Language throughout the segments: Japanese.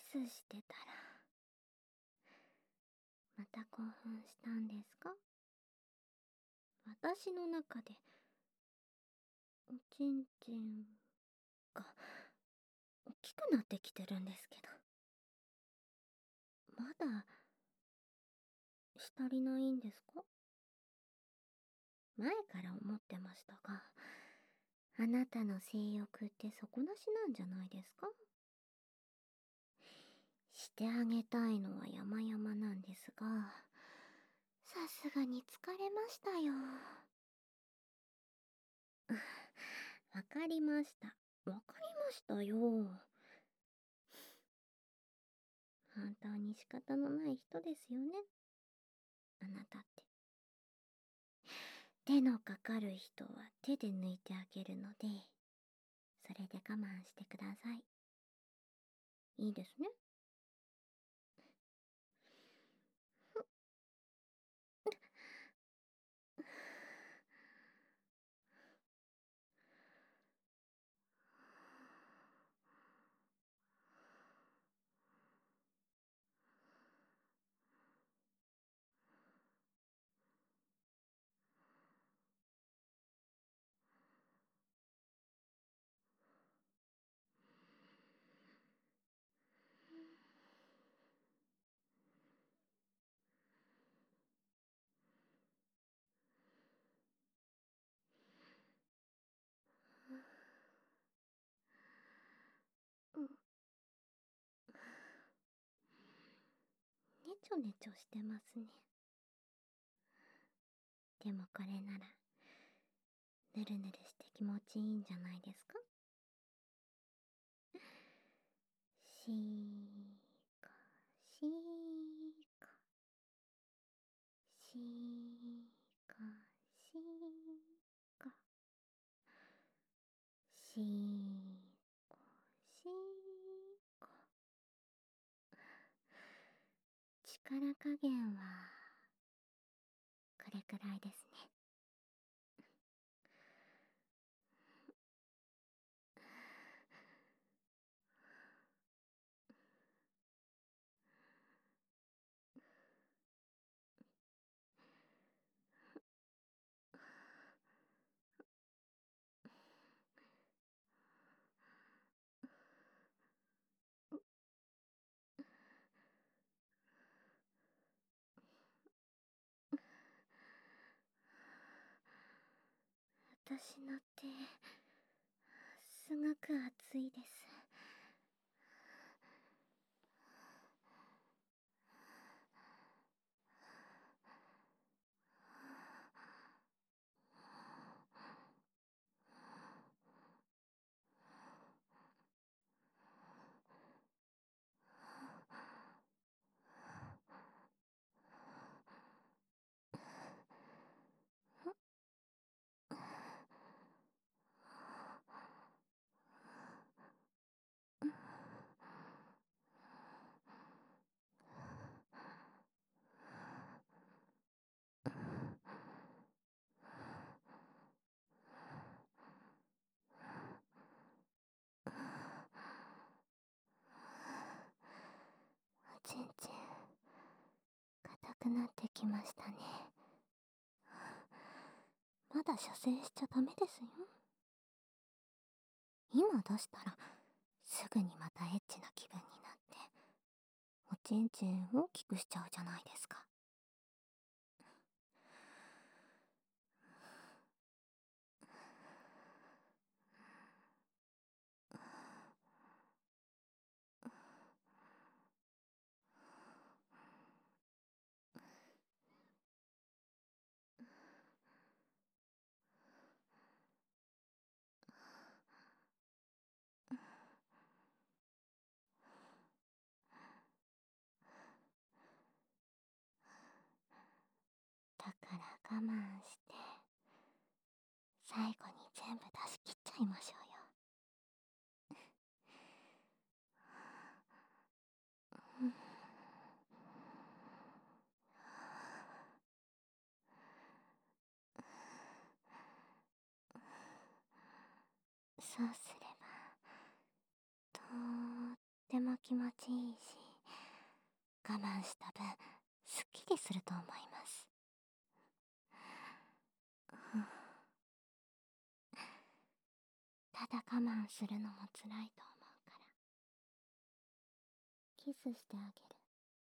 スしてたら、また興奮したんですか？私の中で、おちんちんが大きくなってきてるんですけど。まだ、足りないんですか？前から思ってましたが、あなたの性欲って底なしなんじゃないですか？してあげたいのは山々なんですが、さすがに疲れましたよ。わかりました。わかりましたよ。本当に仕方のない人ですよね。あなたって。手のかかる人は手で抜いてあげるので、それで我慢してください。いいですね。うん。ねちょねちょしてますね。でもこれなら、ぬるぬるして気持ちいいんじゃないですか？しーか、しーか、しーか、しーか、しーか、しーか。力加減は、これくらいですね。私の手、すごく熱いです。おちんちん、硬くなってきましたね。まだ射精しちゃダメですよ。今出したら、すぐにまたエッチな気分になって、おちんちん大きくしちゃうじゃないですか。だから我慢して、最後に全部出し切っちゃいましょうよ。そうすれば、とっても気持ちいいし、我慢した分、すっきりすると思います。ただ我慢するのも辛いと思うから、キスしてあげる。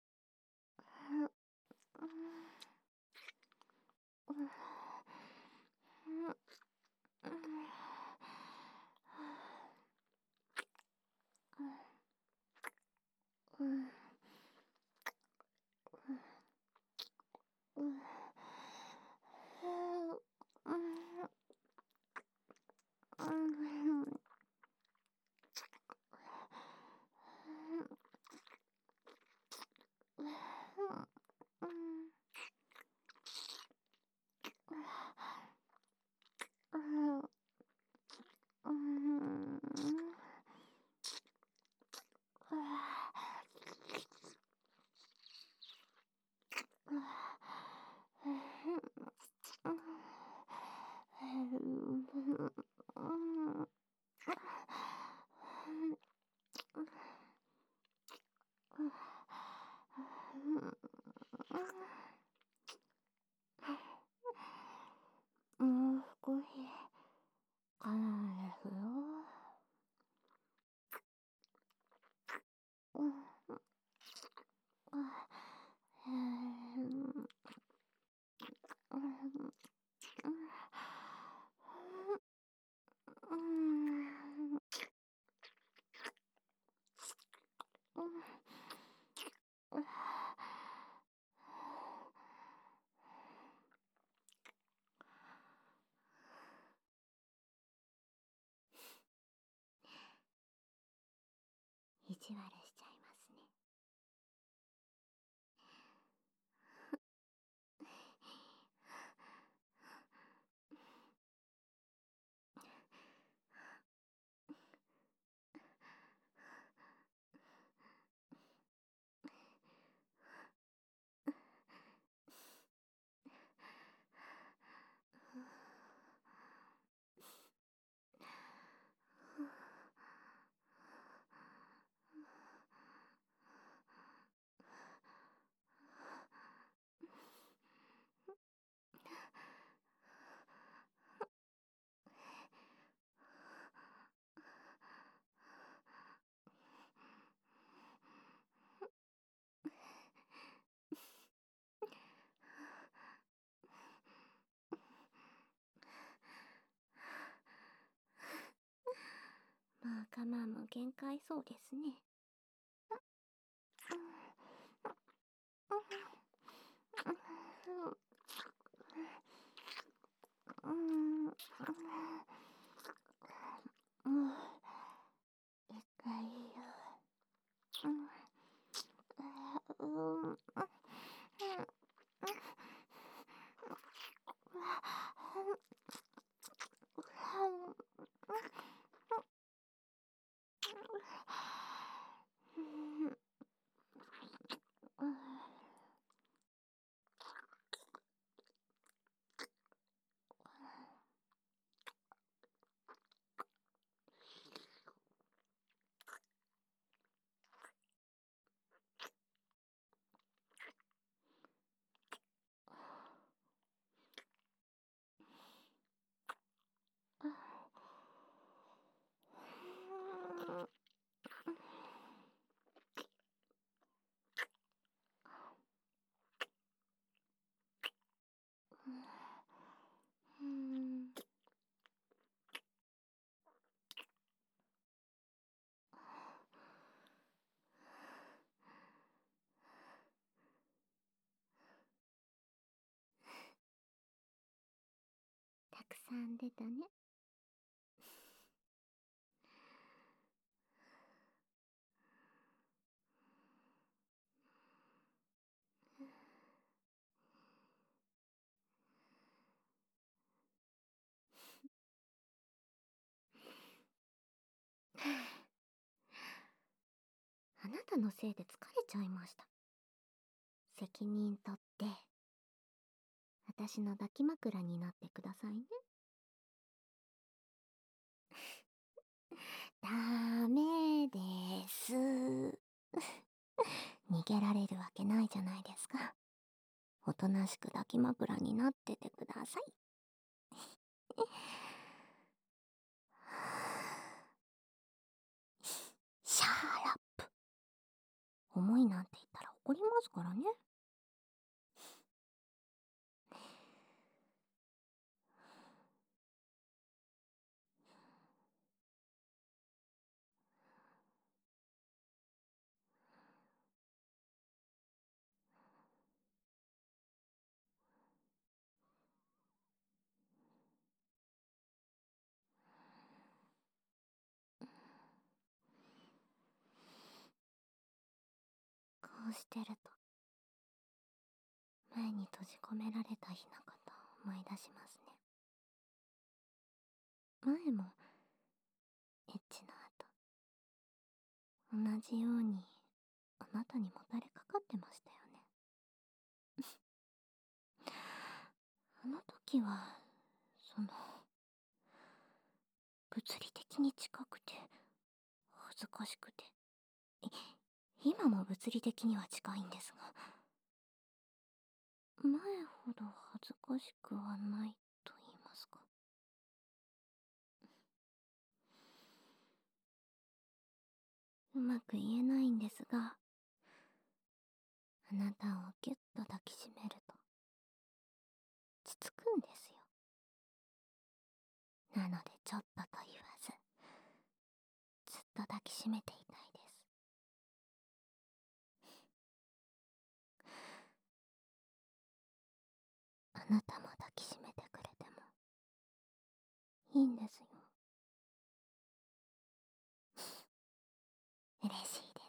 もう少し我慢ですよ。意地悪しちゃいますね。まあ我慢も限界そうですね。もう一回いいよ。たくさん出たね。あなたのせいで疲れちゃいました。責任取って、私の抱き枕になってくださいね。ダメです。 けられるわけないじゃないですか。おとなしく抱き枕になっててください。シャーラップ。重いなんて言ったら怒りますからね。こうしてると、前に閉じ込められた日のことを思い出しますね。前も、エッチの後、同じように、あなたにもたれかかってましたよね。あの時は、物理的に近くて、恥ずかしくて。今も物理的には近いんですが、前ほど恥ずかしくはないと言いますか。うまく言えないんですが、あなたをギュッと抱きしめると、つつくんですよ。なのでちょっとと言わず、ずっと抱きしめていたいです。あなたも抱きしめてくれてもいいんですよ。嬉しいです。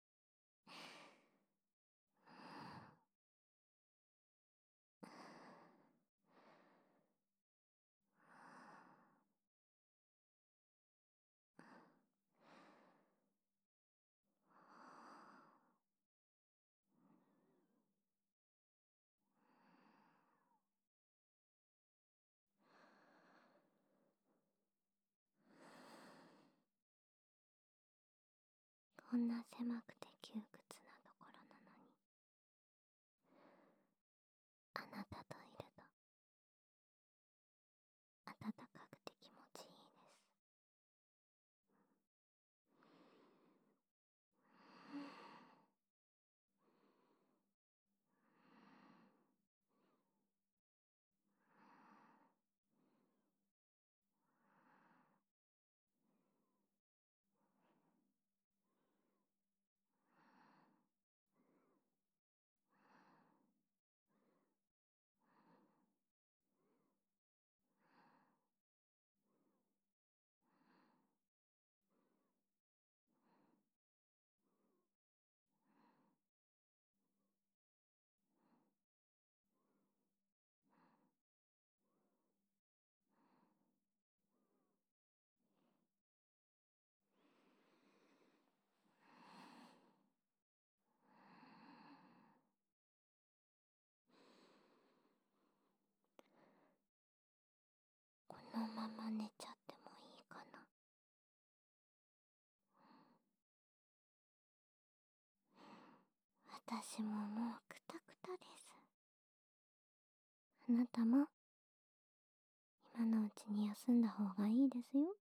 こんな狭くて窮屈なところなのに、あなたといると暖かくて気持ちいいです。このまま寝ちゃってもいいかな。私ももうクタクタです。あなたも今のうちに休んだ方がいいですよ。